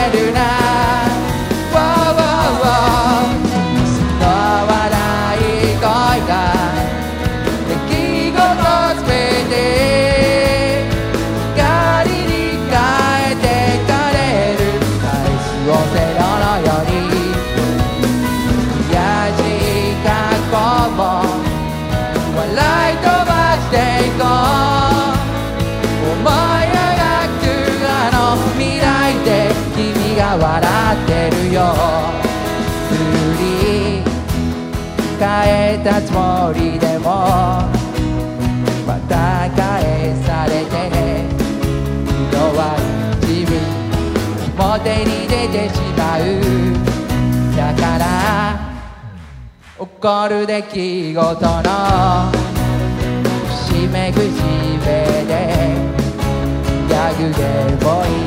れるな。その笑い声が出来事すべて光に変えてかれる。返しをゼロのようにやじかこも笑い飛ばしていこう。思い描くあの未来で君が笑ってるよ。振り返ったつもりでもまた返されて弱い自分表に出てしまう。だから起こる出来事の節目節目でギャグでもいい